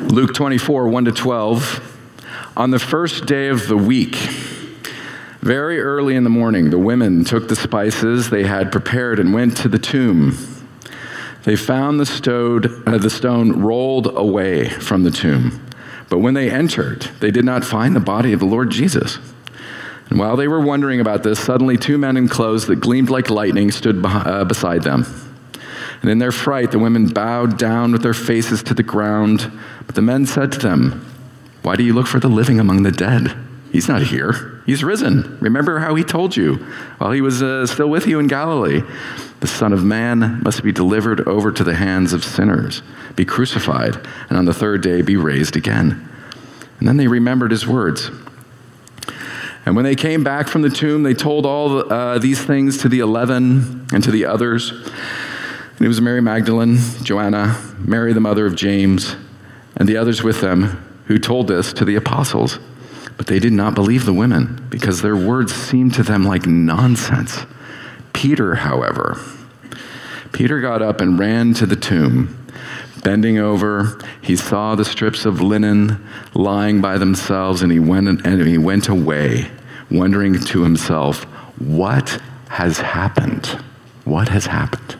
Luke 24, 1-12. On the first day of the week, very early in the morning, the women took the spices they had prepared and went to the tomb. They found the stone rolled away from the tomb. But when they entered, they did not find the body of the Lord Jesus. And while they were wondering about this, suddenly two men in clothes that gleamed like lightning stood beside them. And in their fright, the women bowed down with their faces to the ground. But the men said to them, "Why do you look for the living among the dead? He's not here. He's risen. Remember how he told you while he was still with you in Galilee. The Son of Man must be delivered over to the hands of sinners, be crucified, and on the third day be raised again." And then they remembered his words. And when they came back from the tomb, they told all these things to the 11 and to the others. And it was Mary Magdalene, Joanna, Mary the mother of James, and the others with them who told this to the apostles. But they did not believe the women, because their words seemed to them like nonsense. Peter got up and ran to the tomb. Bending over, he saw the strips of linen lying by themselves, and he went away, wondering to himself, "What has happened? What has happened?"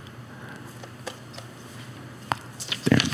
Stand.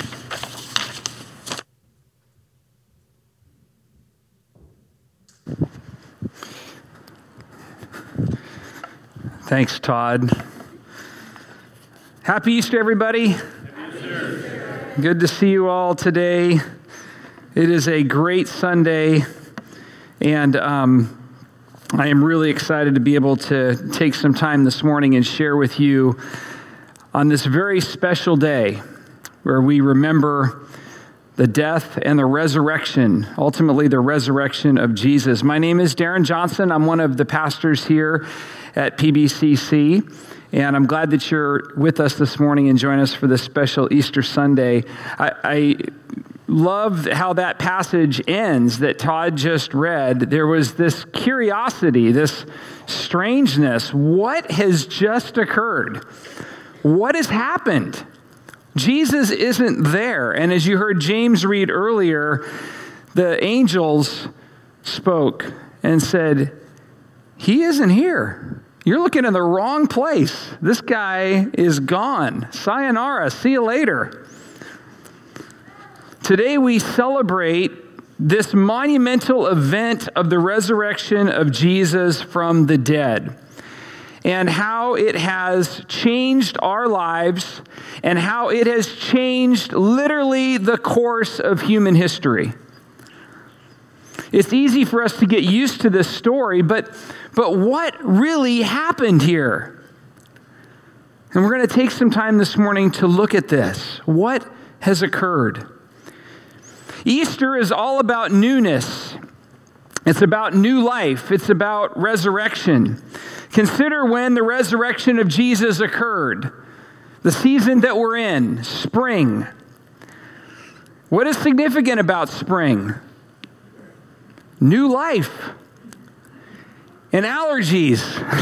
Thanks, Todd. Happy Easter, everybody. Good to see you all today. It is a great Sunday, and I am really excited to be able to take some time this morning and share with you on this very special day where we remember the death and the resurrection, ultimately the resurrection of Jesus. My name is Darren Johnson. I'm one of the pastors here at PBCC, and I'm glad that you're with us this morning and join us for this special Easter Sunday. I love how that passage ends that Todd just read. There was this curiosity, this strangeness. What has just occurred? What has happened? Jesus isn't there. And as you heard James read earlier, the angels spoke and said, "He isn't here. You're looking in the wrong place. This guy is gone. Sayonara, see you later." Today we celebrate this monumental event of the resurrection of Jesus from the dead, and how it has changed our lives, and how it has changed literally the course of human history. It's easy for us to get used to this story, but what really happened here? And we're going to take some time this morning to look at this. What has occurred? Easter is all about newness. It's about new life. It's about resurrection. Consider when the resurrection of Jesus occurred. The season that we're in, spring. What is significant about spring? New life. And allergies.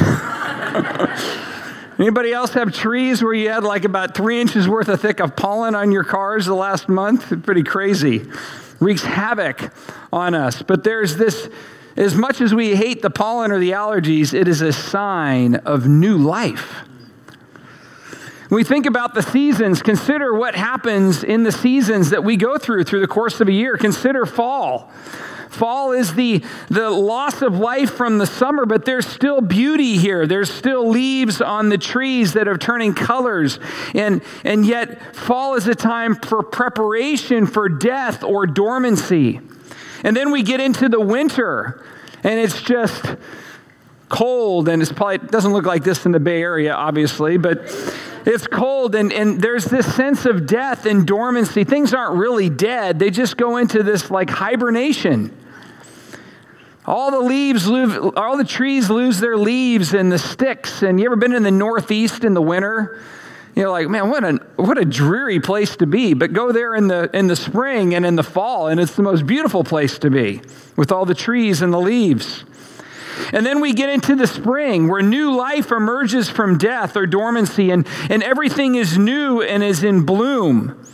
Anybody else have trees where you had like about 3 inches worth of thick of pollen on your cars the last month? It's pretty crazy. Wreaks havoc on us. But there's this, as much as we hate the pollen or the allergies, it is a sign of new life. When we think about the seasons, consider what happens in the seasons that we go through the course of a year. Consider fall. Fall is the loss of life from the summer, but there's still beauty here. There's still leaves on the trees that are turning colors. And yet, fall is a time for preparation for death or dormancy. And then we get into the winter, and it's just cold, and it doesn't look like this in the Bay Area, obviously, but it's cold, and there's this sense of death and dormancy. Things aren't really dead. They just go into this like hibernation. All the trees lose their leaves and the sticks. And you ever been in the Northeast in the winter? You're like, man, what a dreary place to be. But go there in the spring and in the fall, and it's the most beautiful place to be with all the trees and the leaves. And then we get into the spring where new life emerges from death or dormancy, and everything is new and is in bloom.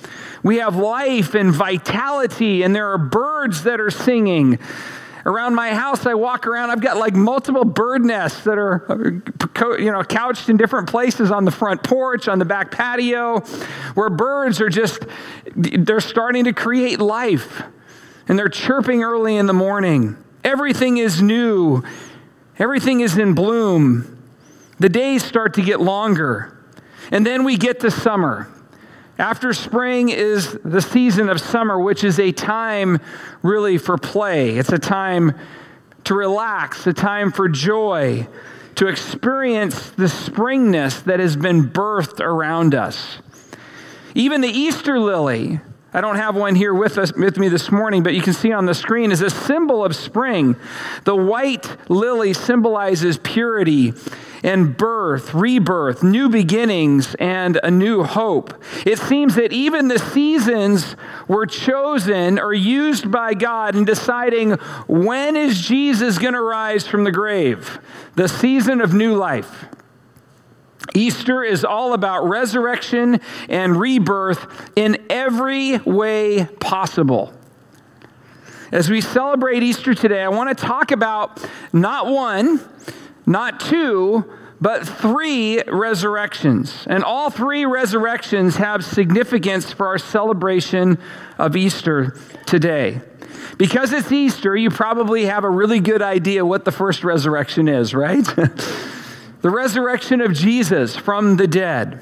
We have life and vitality, and there are birds that are singing. Around my house, I walk around, I've got like multiple bird nests that are, couched in different places on the front porch, on the back patio, where birds are they're starting to create life. And they're chirping early in the morning. Everything is new. Everything is in bloom. The days start to get longer. And then we get to summer. After spring is the season of summer, which is a time really for play. It's a time to relax, a time for joy, to experience the springness that has been birthed around us. Even the Easter lily, I don't have one here with me this morning, but you can see on the screen, is a symbol of spring. The white lily symbolizes purity and birth, rebirth, new beginnings, and a new hope. It seems that even the seasons were chosen or used by God in deciding when is Jesus going to rise from the grave, the season of new life. Easter is all about resurrection and rebirth in every way possible. As we celebrate Easter today, I want to talk about not one, not two, but 3 resurrections. And all 3 resurrections have significance for our celebration of Easter today. Because it's Easter, you probably have a really good idea what the first resurrection is, right? The resurrection of Jesus from the dead.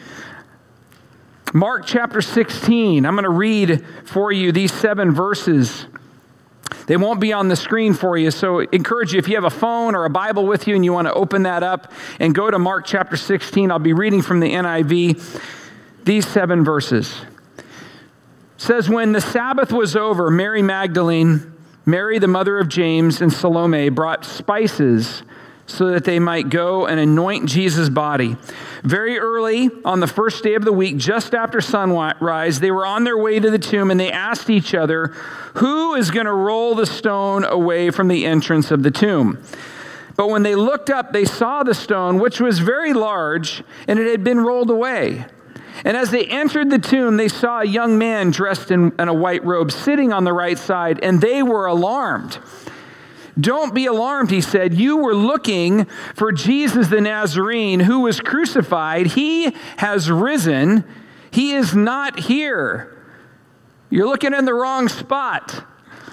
Mark chapter 16, I'm going to read for you these 7 verses. They won't be on the screen for you, so I encourage you, if you have a phone or a Bible with you and you want to open that up and go to Mark chapter 16, I'll be reading from the NIV, these 7 verses. It says, when the Sabbath was over, Mary Magdalene, Mary the mother of James, and Salome brought spices so that they might go and anoint Jesus' body. Very early on the first day of the week, just after sunrise, they were on their way to the tomb, and they asked each other, who is going to roll the stone away from the entrance of the tomb? But when they looked up, they saw the stone, which was very large, and it had been rolled away. And as they entered the tomb, they saw a young man dressed in a white robe sitting on the right side, and they were alarmed. Don't be alarmed, he said. You were looking for Jesus the Nazarene who was crucified. He has risen. He is not here. You're looking in the wrong spot.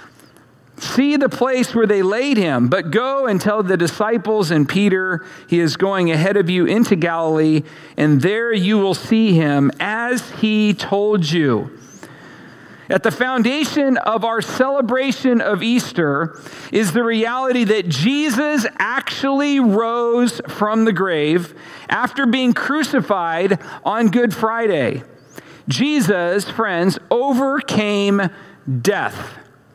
See the place where they laid him, but go and tell the disciples and Peter he is going ahead of you into Galilee, and there you will see him as he told you. At the foundation of our celebration of Easter is the reality that Jesus actually rose from the grave after being crucified on Good Friday. Jesus, friends, overcame death.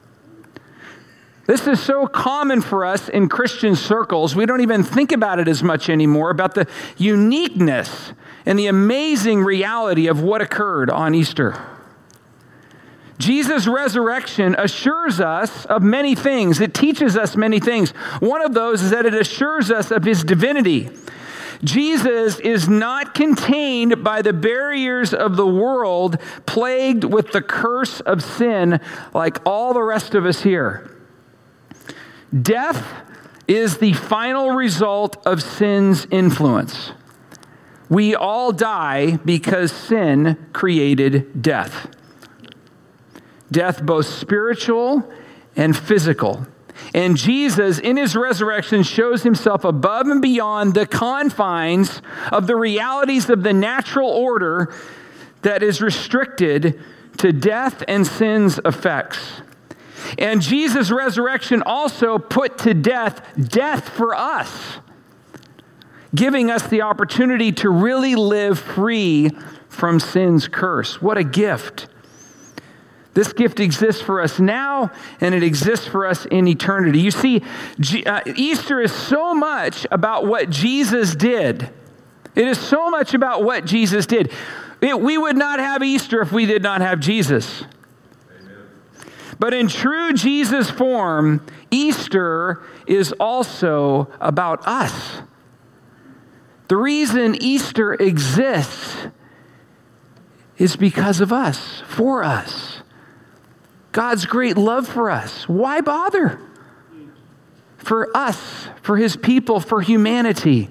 This is so common for us in Christian circles, we don't even think about it as much anymore, about the uniqueness and the amazing reality of what occurred on Easter. Jesus' resurrection assures us of many things. It teaches us many things. One of those is that it assures us of his divinity. Jesus is not contained by the barriers of the world, plagued with the curse of sin like all the rest of us here. Death is the final result of sin's influence. We all die because sin created death. Death both spiritual and physical. And Jesus, in his resurrection, shows himself above and beyond the confines of the realities of the natural order that is restricted to death and sin's effects. And Jesus' resurrection also put to death for us, giving us the opportunity to really live free from sin's curse. What a gift. This gift exists for us now, and it exists for us in eternity. You see, Easter is so much about what Jesus did. It is so much about what Jesus did. We would not have Easter if we did not have Jesus. Amen. But in true Jesus form, Easter is also about us. The reason Easter exists is because of us, for us. God's great love for us. Why bother? For us, for his people, for humanity.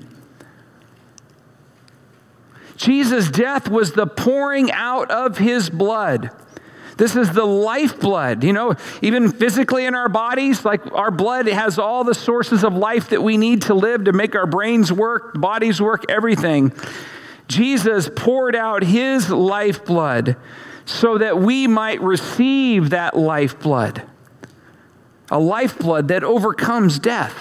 Jesus' death was the pouring out of his blood. This is the lifeblood. You know, even physically in our bodies, like our blood has all the sources of life that we need to live, to make our brains work, bodies work, everything. Jesus poured out his lifeblood so that we might receive that lifeblood, a lifeblood that overcomes death.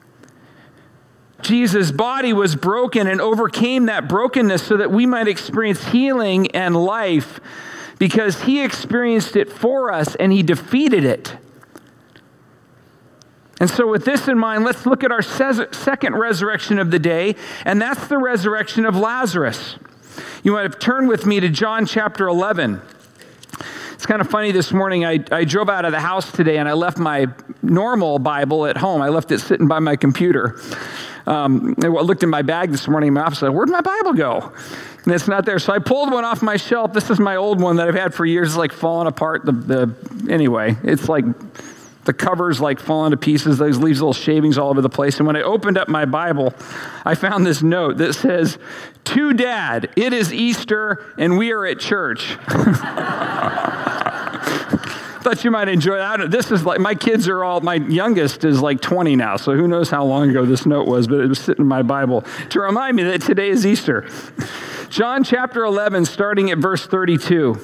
Jesus' body was broken and overcame that brokenness so that we might experience healing and life, because he experienced it for us and he defeated it. And so with this in mind, let's look at our second resurrection of the day, and that's the resurrection of Lazarus. You might have turned with me to John chapter 11. It's kind of funny, this morning I drove out of the house today and I left my normal Bible at home. I left it sitting by my computer. I looked in my bag this morning in my office. I said, where'd my Bible go? And it's not there. So I pulled one off my shelf. This is my old one that I've had for years. It's like falling apart. Anyway, it's like the cover's like falling to pieces. Those leaves little shavings all over the place. And when I opened up my Bible, I found this note that says, "To Dad, it is Easter and we are at church." Thought you might enjoy that. This is like, my kids are all, my youngest is like 20 now, so who knows how long ago this note was, but it was sitting in my Bible to remind me that today is Easter. John chapter 11, starting at verse 32.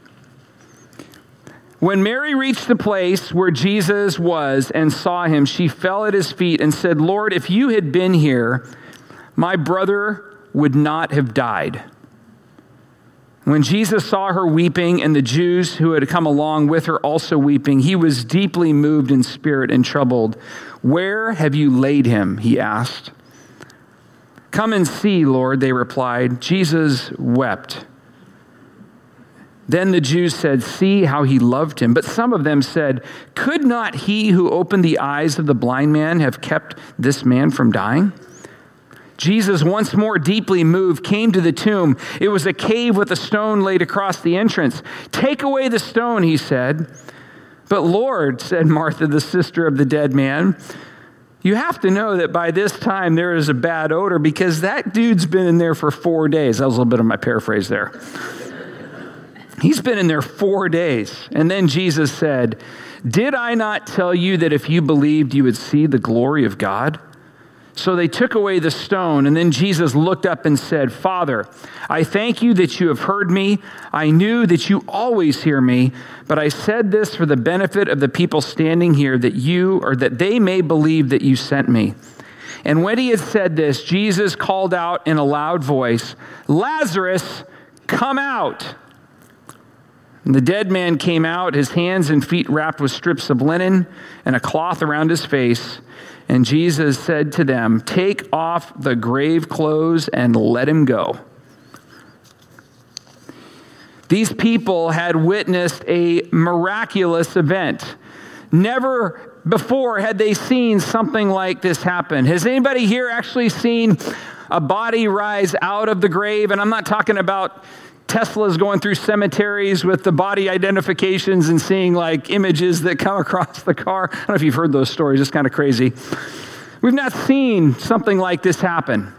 When Mary reached the place where Jesus was and saw him, she fell at his feet and said, "Lord, if you had been here, my brother would not have died." When Jesus saw her weeping and the Jews who had come along with her also weeping, he was deeply moved in spirit and troubled. "Where have you laid him?" he asked. "Come and see, Lord," they replied. Jesus wept. Then the Jews said, "See how he loved him." But some of them said, "Could not he who opened the eyes of the blind man have kept this man from dying?" Jesus, once more deeply moved, came to the tomb. It was a cave with a stone laid across the entrance. "Take away the stone," he said. "But Lord," said Martha, the sister of the dead man, "you have to know that by this time there is a bad odor, because that dude's been in there for 4 days." That was a little bit of my paraphrase there. He's been in there 4 days. And then Jesus said, "Did I not tell you that if you believed, you would see the glory of God?" So they took away the stone, and then Jesus looked up and said, "Father, I thank you that you have heard me. I knew that you always hear me, but I said this for the benefit of the people standing here, that they may believe that you sent me." And when he had said this, Jesus called out in a loud voice, "Lazarus, come out!" And the dead man came out, his hands and feet wrapped with strips of linen and a cloth around his face. And Jesus said to them, "Take off the grave clothes and let him go." These people had witnessed a miraculous event. Never before had they seen something like this happen. Has anybody here actually seen a body rise out of the grave? And I'm not talking about Tesla's going through cemeteries with the body identifications and seeing like images that come across the car. I don't know if you've heard those stories. It's kind of crazy. We've not seen something like this happen.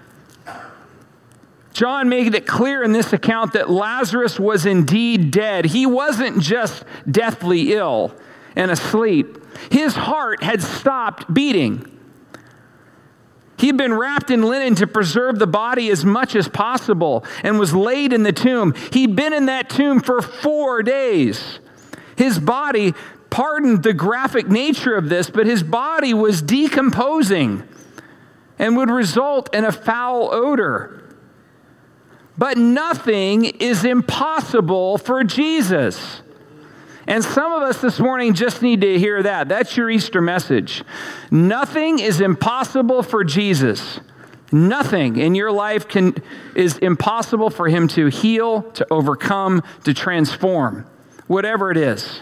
John made it clear in this account that Lazarus was indeed dead. He wasn't just deathly ill and asleep. His heart had stopped beating. He'd been wrapped in linen to preserve the body as much as possible and was laid in the tomb. He'd been in that tomb for 4 days. His body, pardon the graphic nature of this, but his body was decomposing and would result in a foul odor. But nothing is impossible for Jesus. And some of us this morning just need to hear that. That's your Easter message. Nothing is impossible for Jesus. Nothing in your life is impossible for him to heal, to overcome, to transform, whatever it is.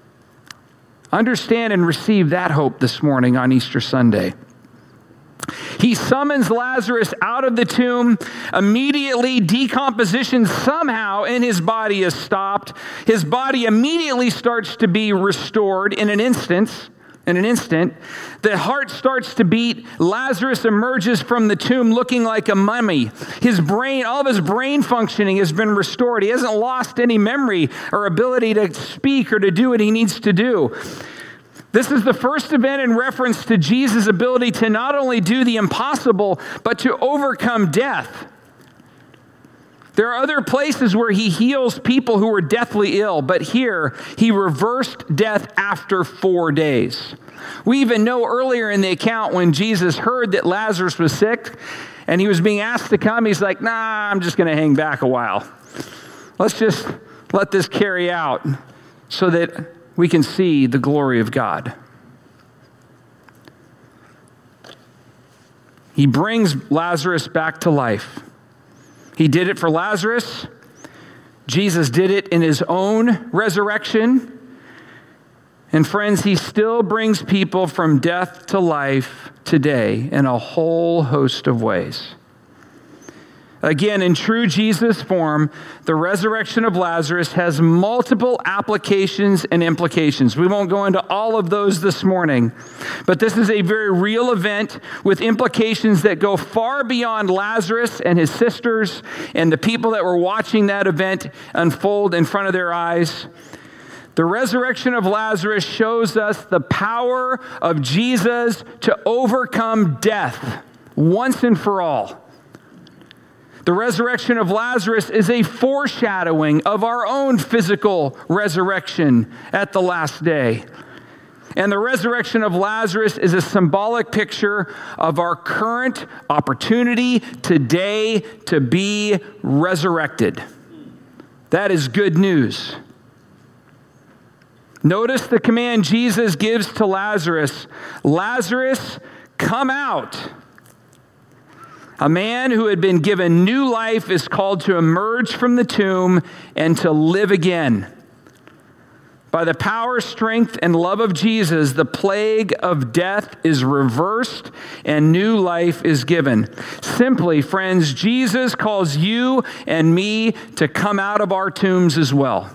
Understand and receive that hope this morning on Easter Sunday. He summons Lazarus out of the tomb. Immediately, decomposition somehow in his body is stopped. His body immediately starts to be restored in an instant. The heart starts to beat. Lazarus emerges from the tomb looking like a mummy. All of his brain functioning has been restored. He hasn't lost any memory or ability to speak or to do what he needs to do. This is the first event in reference to Jesus' ability to not only do the impossible, but to overcome death. There are other places where he heals people who were deathly ill, but here he reversed death after 4 days. We even know earlier in the account when Jesus heard that Lazarus was sick and he was being asked to come, he's like, nah, I'm just going to hang back a while. Let's just let this carry out so that we can see the glory of God. He brings Lazarus back to life. He did it for Lazarus. Jesus did it in his own resurrection. And friends, he still brings people from death to life today in a whole host of ways. Again, in true Jesus form, the resurrection of Lazarus has multiple applications and implications. We won't go into all of those this morning, but this is a very real event with implications that go far beyond Lazarus and his sisters and the people that were watching that event unfold in front of their eyes. The resurrection of Lazarus shows us the power of Jesus to overcome death once and for all. The resurrection of Lazarus is a foreshadowing of our own physical resurrection at the last day. And the resurrection of Lazarus is a symbolic picture of our current opportunity today to be resurrected. That is good news. Notice the command Jesus gives to Lazarus. Lazarus, come out. A man who had been given new life is called to emerge from the tomb and to live again. By the power, strength, and love of Jesus, the plague of death is reversed and new life is given. Simply, friends, Jesus calls you and me to come out of our tombs as well.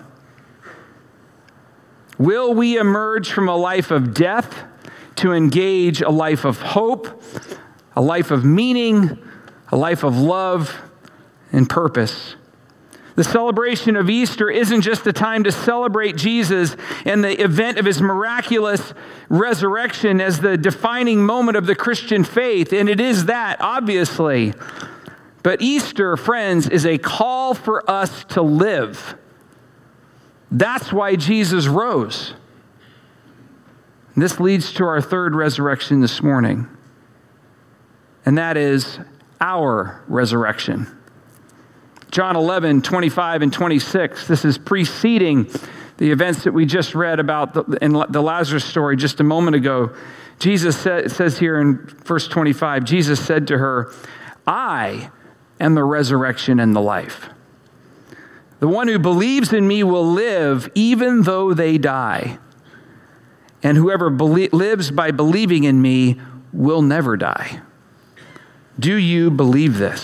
Will we emerge from a life of death to engage a life of hope, a life of meaning, a life of love and purpose? The celebration of Easter isn't just a time to celebrate Jesus and the event of his miraculous resurrection as the defining moment of the Christian faith, and it is that, obviously. But Easter, friends, is a call for us to live. That's why Jesus rose. And this leads to our third resurrection this morning, and that is our resurrection. John 11, 25 and 26, this is preceding the events that we just read about in the Lazarus story just a moment ago. Jesus says here in verse 25, Jesus said to her, I am the resurrection and the life. The one who believes in me will live even though they die. And whoever lives by believing in me will never die. Do you believe this?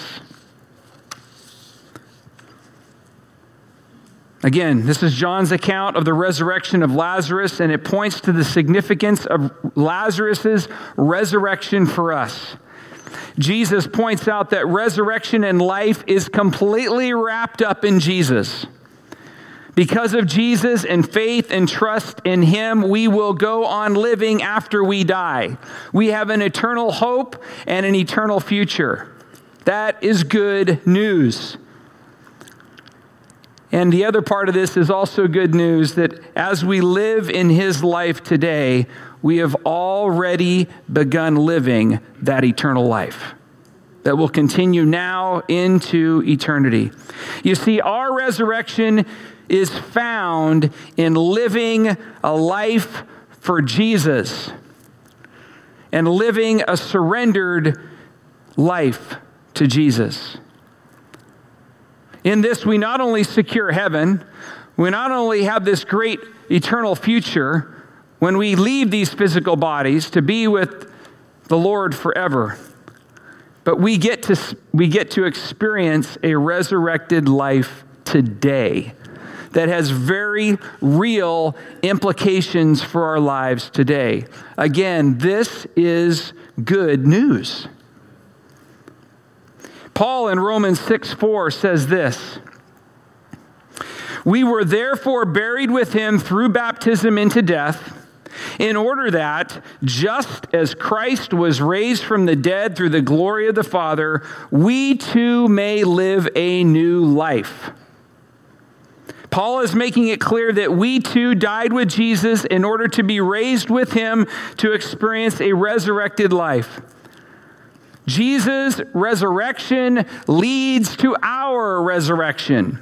Again, this is John's account of the resurrection of Lazarus, and it points to the significance of Lazarus' resurrection for us. Jesus points out that resurrection and life is completely wrapped up in Jesus. Because of Jesus and faith and trust in him, we will go on living after we die. We have an eternal hope and an eternal future. That is good news. And the other part of this is also good news, that as we live in his life today, we have already begun living that eternal life that will continue now into eternity. You see, our resurrection is found in living a life for Jesus and living a surrendered life to Jesus. In this, we not only secure heaven, we not only have this great eternal future when we leave these physical bodies to be with the Lord forever, but we get to experience a resurrected life today that has very real implications for our lives today. Again, this is good news. Paul in Romans 6:4 says this: "We were therefore buried with him through baptism into death, in order that, just as Christ was raised from the dead through the glory of the Father, we too may live a new life." Paul is making it clear that we too died with Jesus in order to be raised with him to experience a resurrected life. Jesus' resurrection leads to our resurrection.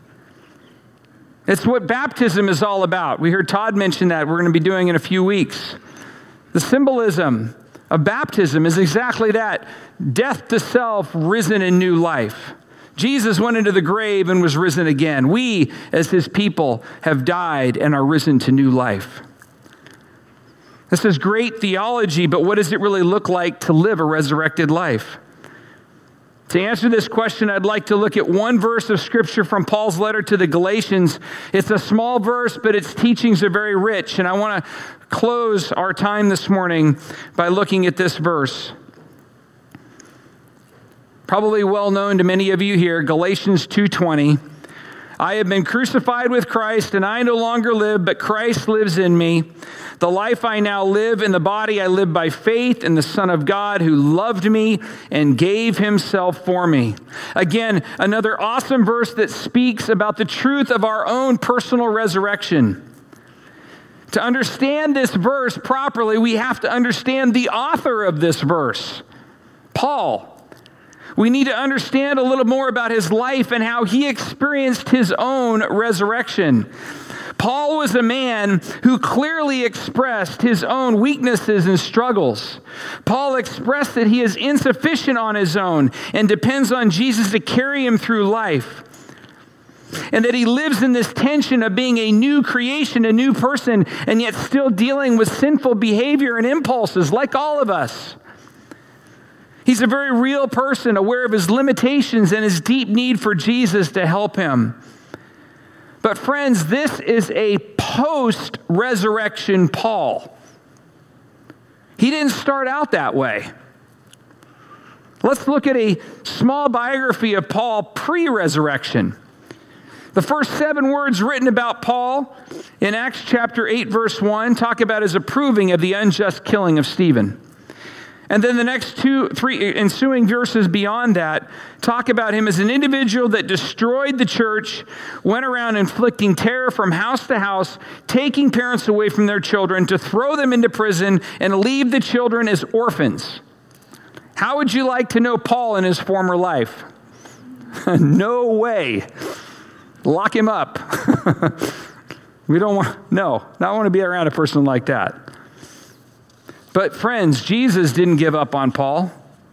It's what baptism is all about. We heard Todd mention that. We're going to be doing in a few weeks. The symbolism of baptism is exactly that: death to self, risen in new life. Jesus went into the grave and was risen again. We, as his people, have died and are risen to new life. This is great theology, but what does it really look like to live a resurrected life? To answer this question, I'd like to look at one verse of Scripture from Paul's letter to the Galatians. It's a small verse, but its teachings are very rich, and I want to close our time this morning by looking at this verse. Probably well known to many of you here, Galatians 2:20. "I have been crucified with Christ, and I no longer live, but Christ lives in me. The life I now live in the body, I live by faith in the Son of God who loved me and gave himself for me." Again, another awesome verse that speaks about the truth of our own personal resurrection. To understand this verse properly, we have to understand the author of this verse, Paul. We need to understand a little more about his life and how he experienced his own resurrection. Paul was a man who clearly expressed his own weaknesses and struggles. Paul expressed that he is insufficient on his own and depends on Jesus to carry him through life. And that he lives in this tension of being a new creation, a new person, and yet still dealing with sinful behavior and impulses like all of us. He's a very real person, aware of his limitations and his deep need for Jesus to help him. But friends, this is a post-resurrection Paul. He didn't start out that way. Let's look at a small biography of Paul pre-resurrection. The first 7 words written about Paul in Acts chapter 8, verse 1, talk about his approving of the unjust killing of Stephen. And then the next 3 ensuing verses beyond that talk about him as an individual that destroyed the church, went around inflicting terror from house to house, taking parents away from their children to throw them into prison and leave the children as orphans. How would you like to know Paul in his former life? No way. Lock him up. We don't want, no, not want to be around a person like that. But friends, Jesus didn't give up on Paul.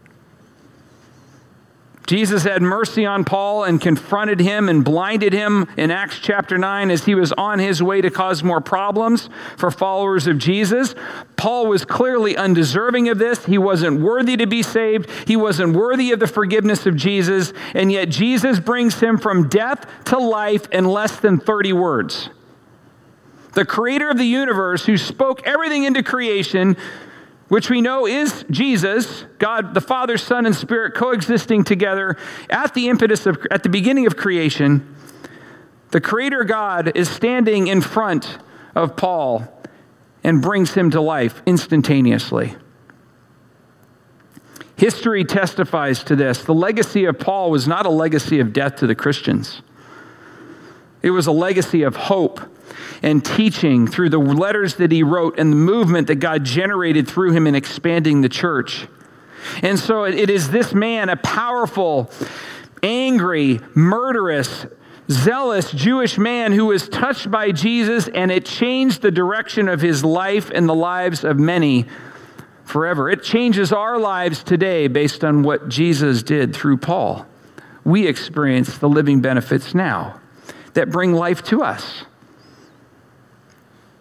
Jesus had mercy on Paul and confronted him and blinded him in Acts chapter 9 as he was on his way to cause more problems for followers of Jesus. Paul was clearly undeserving of this. He wasn't worthy to be saved. He wasn't worthy of the forgiveness of Jesus. And yet Jesus brings him from death to life in less than 30 words. The creator of the universe, who spoke everything into creation, which we know is Jesus, God, the Father, Son, and Spirit coexisting together at the beginning of creation. The Creator God is standing in front of Paul and brings him to life instantaneously. History testifies to this. The legacy of Paul was not a legacy of death to the Christians. It was a legacy of hope and teaching through the letters that he wrote and the movement that God generated through him in expanding the church. And so it is this man, a powerful, angry, murderous, zealous Jewish man who was touched by Jesus, and it changed the direction of his life and the lives of many forever. It changes our lives today based on what Jesus did through Paul. We experience the living benefits now that bring life to us.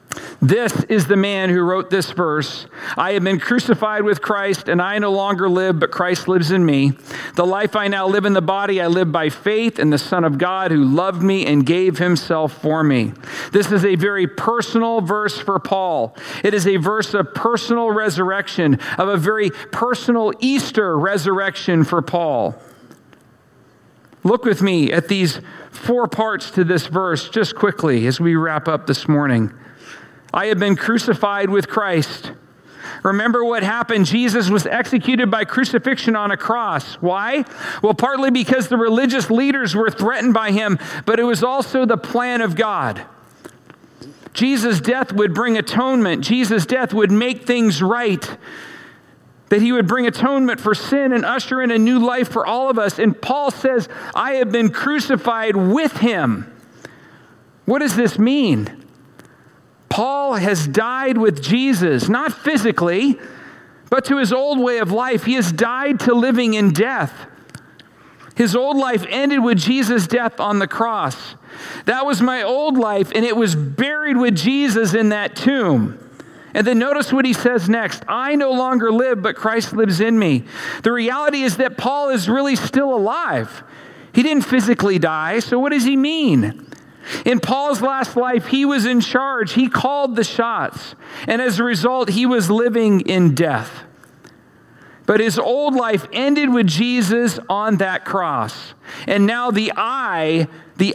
This is the man who wrote this verse. I have been crucified with Christ, and I no longer live, but Christ lives in me. The life I now live in the body, I live by faith in the Son of God who loved me and gave himself for me. This is a very personal verse for Paul. It is a verse of personal resurrection, of a very personal Easter resurrection for Paul. Look with me at these 4 parts to this verse just quickly as we wrap up this morning. I have been crucified with Christ. Remember what happened. Jesus was executed by crucifixion on a cross. Why? Well, partly because the religious leaders were threatened by him, but it was also the plan of God. Jesus' death would bring atonement. Jesus' death would make things right. That he would bring atonement for sin and usher in a new life for all of us. And Paul says, I have been crucified with him. What does this mean? Paul has died with Jesus, not physically, but to his old way of life. He has died to living in death. His old life ended with Jesus' death on the cross. That was my old life, and it was buried with Jesus in that tomb. And then notice what he says next. I no longer live, but Christ lives in me. The reality is that Paul is really still alive. He didn't physically die, so what does he mean? In Paul's last life, he was in charge. He called the shots. And as a result, he was living in death. But his old life ended with Jesus on that cross. And now the I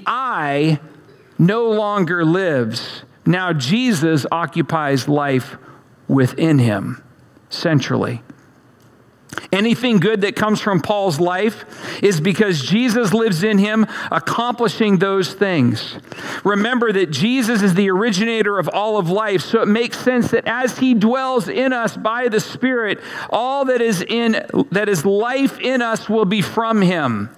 no longer lives. Now Jesus occupies life within him, centrally. Anything good that comes from Paul's life is because Jesus lives in him, accomplishing those things. Remember that Jesus is the originator of all of life, so it makes sense that as he dwells in us by the Spirit, all that is life in us will be from him.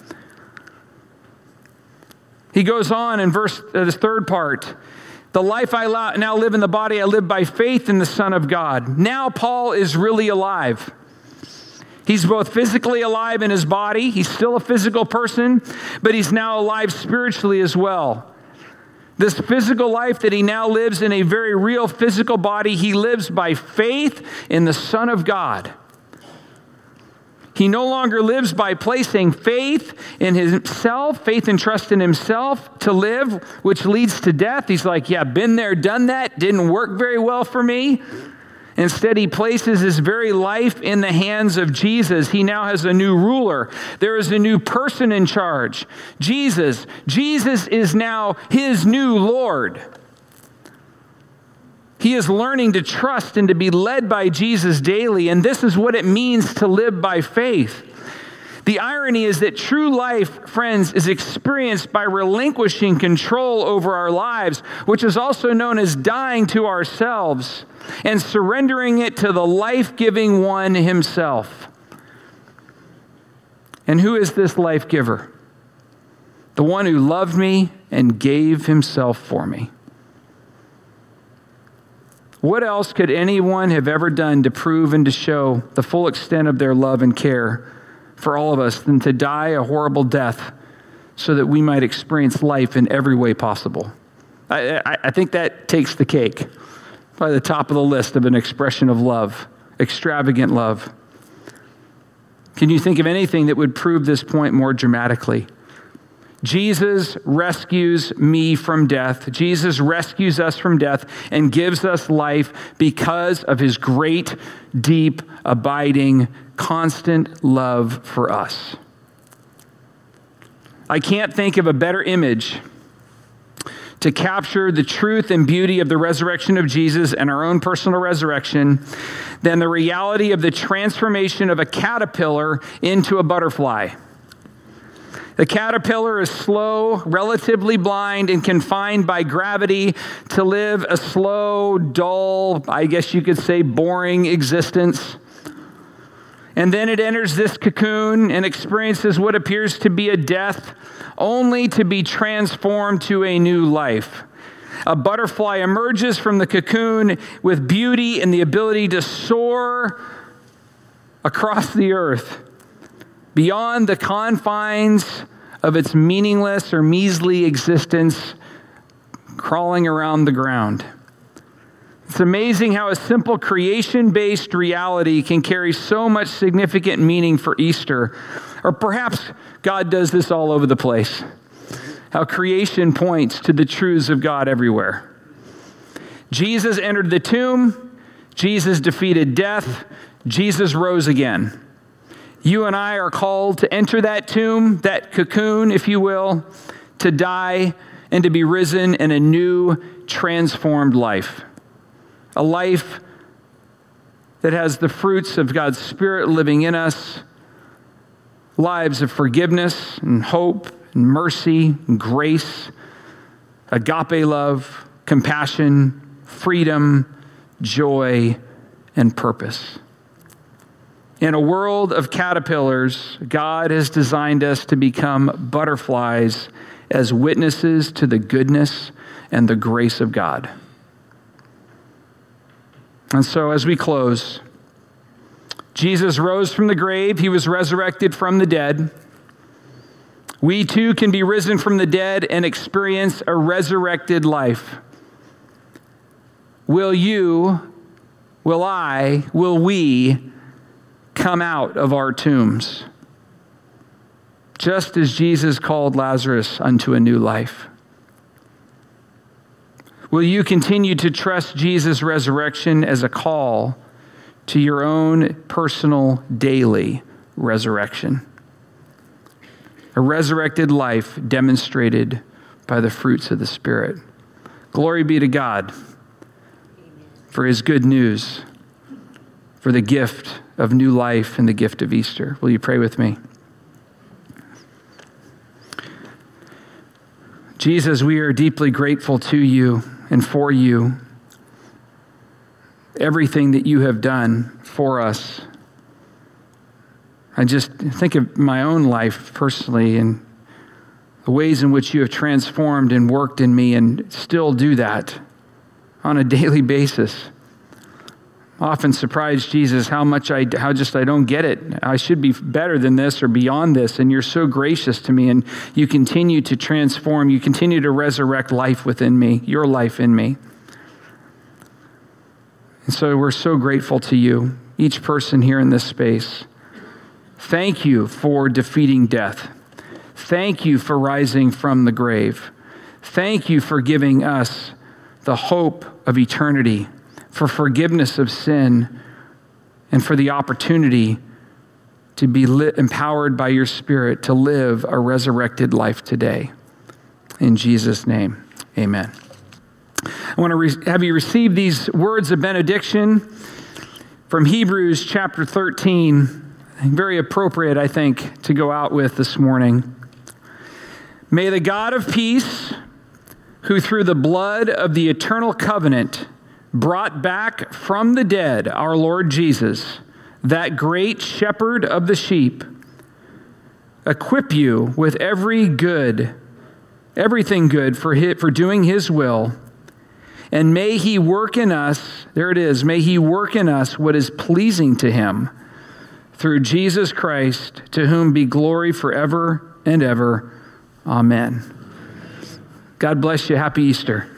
He goes on in this third part. The life I now live in the body, I live by faith in the Son of God. Now Paul is really alive. He's both physically alive in his body. He's still a physical person, but he's now alive spiritually as well. This physical life that he now lives in a very real physical body, he lives by faith in the Son of God. He no longer lives by placing faith in himself, faith and trust in himself to live, which leads to death. He's like, yeah, been there, done that, didn't work very well for me. Instead, he places his very life in the hands of Jesus. He now has a new ruler. There is a new person in charge. Jesus. Jesus is now his new Lord. He is learning to trust and to be led by Jesus daily, and this is what it means to live by faith. The irony is that true life, friends, is experienced by relinquishing control over our lives, which is also known as dying to ourselves and surrendering it to the life-giving one himself. And who is this life giver? The one who loved me and gave himself for me. What else could anyone have ever done to prove and to show the full extent of their love and care for all of us than to die a horrible death so that we might experience life in every way possible? I think that takes the cake. Probably the top of the list of an expression of love, extravagant love. Can you think of anything that would prove this point more dramatically? Jesus rescues me from death. Jesus rescues us from death and gives us life because of his great, deep, abiding, constant love for us. I can't think of a better image to capture the truth and beauty of the resurrection of Jesus and our own personal resurrection than the reality of the transformation of a caterpillar into a butterfly. The caterpillar is slow, relatively blind, and confined by gravity to live a slow, dull, I guess you could say boring existence. And then it enters this cocoon and experiences what appears to be a death, only to be transformed to a new life. A butterfly emerges from the cocoon with beauty and the ability to soar across the earth, beyond the confines of its meaningless or measly existence, crawling around the ground. It's amazing how a simple creation-based reality can carry so much significant meaning for Easter. Or perhaps God does this all over the place. How creation points to the truths of God everywhere. Jesus entered the tomb. Jesus defeated death. Jesus rose again. You and I are called to enter that tomb, that cocoon, if you will, to die and to be risen in a new, transformed life. A life that has the fruits of God's Spirit living in us, lives of forgiveness and hope and mercy and grace, agape love, compassion, freedom, joy, and purpose. In a world of caterpillars, God has designed us to become butterflies as witnesses to the goodness and the grace of God. And so as we close, Jesus rose from the grave. He was resurrected from the dead. We too can be risen from the dead and experience a resurrected life. Will you, will I, will we come out of our tombs? Just as Jesus called Lazarus unto a new life. Will you continue to trust Jesus' resurrection as a call to your own personal daily resurrection? A resurrected life demonstrated by the fruits of the Spirit. Glory be to God for his good news, for the gift of new life and the gift of Easter. Will you pray with me? Jesus, we are deeply grateful to you and for you, everything that you have done for us. I just think of my own life personally and the ways in which you have transformed and worked in me and still do that on a daily basis. Often surprised, Jesus, how I don't get it. I should be better than this or beyond this, and you're so gracious to me, and you continue to transform, you continue to resurrect life within me, your life in me. And so we're so grateful to you, each person here in this space. Thank you for defeating death. Thank you for rising from the grave. Thank you for giving us the hope of eternity, for forgiveness of sin, and for the opportunity to be empowered by your Spirit to live a resurrected life today. In Jesus' name, amen. I want to have you receive these words of benediction from Hebrews chapter 13. Very appropriate, I think, to go out with this morning. May the God of peace, who through the blood of the eternal covenant brought back from the dead our Lord Jesus, that great shepherd of the sheep, equip you with everything good for doing his will. And may he work in us, there it is, may he work in us what is pleasing to him through Jesus Christ, to whom be glory forever and ever. Amen. God bless you. Happy Easter.